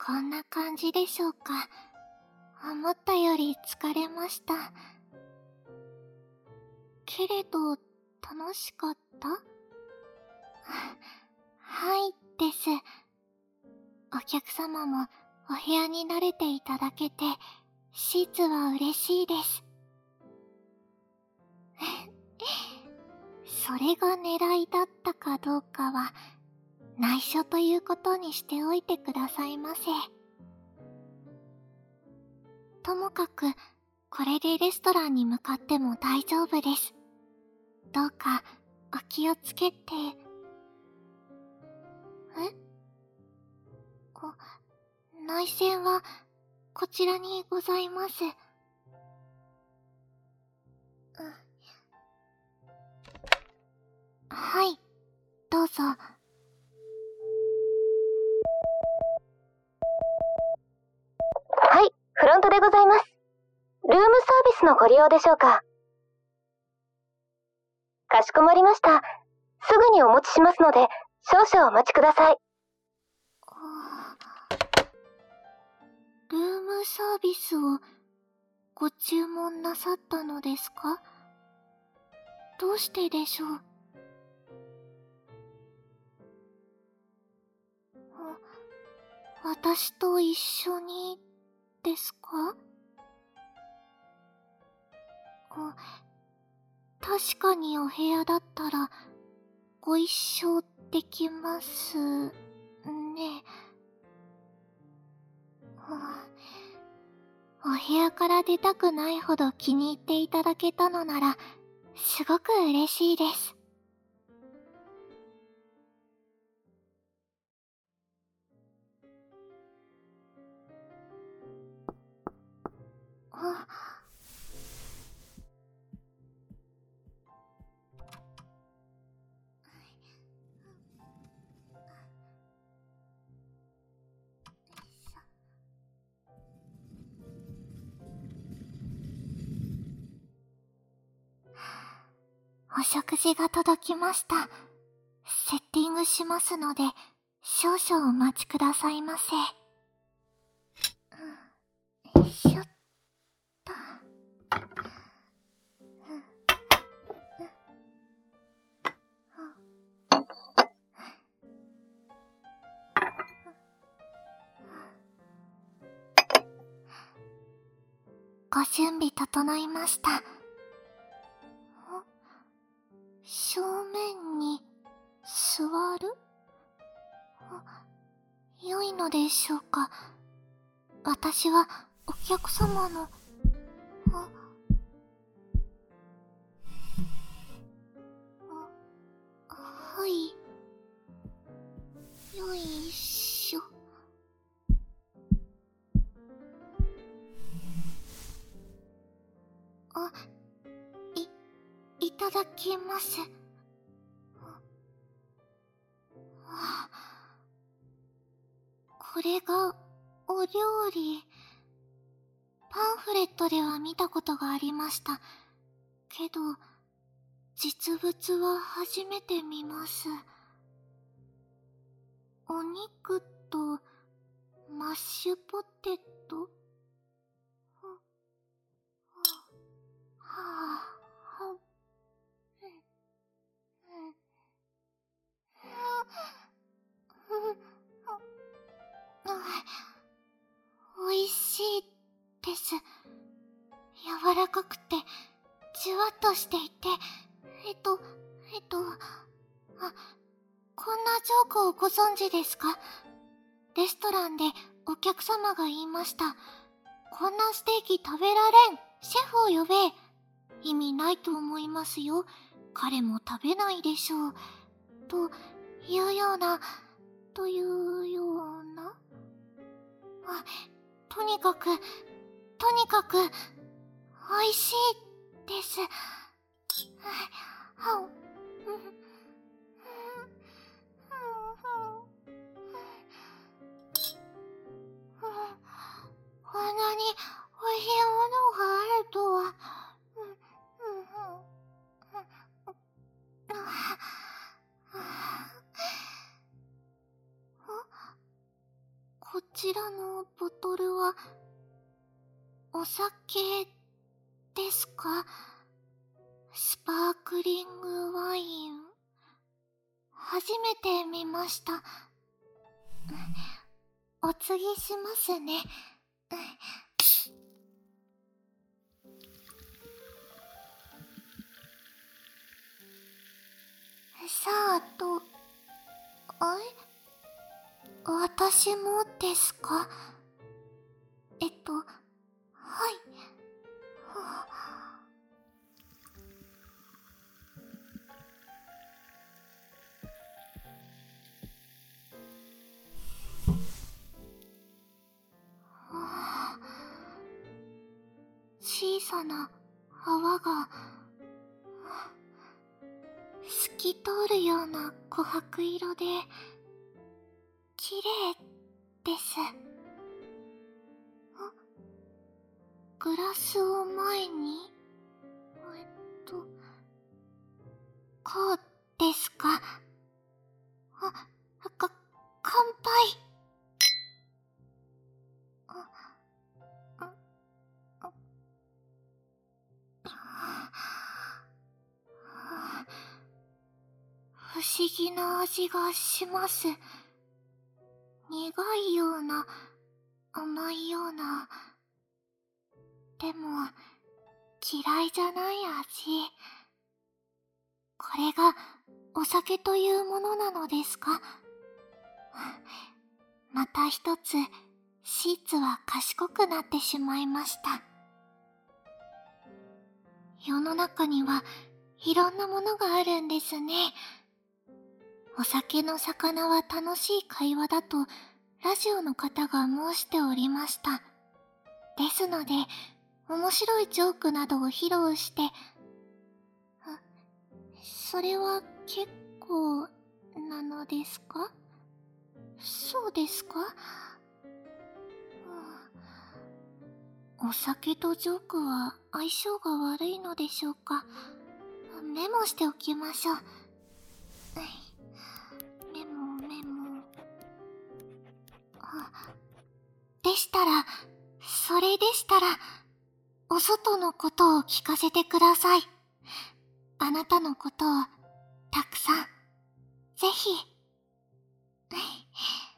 こんな感じでしょうか。思ったより疲れました。けれど、楽しかった？はいです。お客様もお部屋に慣れていただけて、シーツは嬉しいです。それが狙いだったかどうかは、内緒ということにしておいてくださいませ。ともかく、これでレストランに向かっても大丈夫です。どうか、お気をつけて。内線は、こちらにございます。はい、どうぞ。 はい、フロントでございます。ルームサービスのご利用でしょうか？かしこまりました。すぐにお持ちしますので、少々お待ちください。 ルームサービスをご注文なさったのですか？どうしてでしょう？私と一緒にですか？確かにお部屋だったらご一緒できますね。お部屋から出たくないほど気に入っていただけたのならすごく嬉しいです。お食事が届きました。セッティングしますので、少々お待ちくださいませ。よいしょっと。ご準備整いました。正面に座る？良いのでしょうか？私はお客様の、はい。よいしょ。いただきます。これがお料理。パンフレットでは見たことがありました。けど、実物は初めて見ます。お肉とマッシュポテト？おいしいです。柔らかくて、じゅわっとしていて、こんなジョークをご存知ですか？レストランでお客様が言いました。こんなステーキ食べられん。シェフを呼べ。意味ないと思いますよ。彼も食べないでしょう。というような、とにかく、美味しいです。こんなに美味しいものがあるとは。こちちらのボトルは、お酒ですか？スパークリングワイン。初めて見ました。お継ぎしますね。さあ私もですか？はい。はあ、小さな泡が透き通るような琥珀色で綺麗です。グラスを前にこうですか？乾杯。不思議な味がします。苦いような、甘いような。でも、嫌いじゃない味。これがお酒というものなのですか？また一つ、シーツは賢くなってしまいました。世の中にはいろんなものがあるんですね。お酒の魚は楽しい会話だとラジオの方が申しておりました。ですので、面白いジョークなどを披露して、それは結構なのですか？そうですか？お酒とジョークは相性が悪いのでしょうか？メモしておきましょう。メモ。でしたら、それでしたら、お外のことを聞かせてください。あなたのことをたくさん、ぜひ。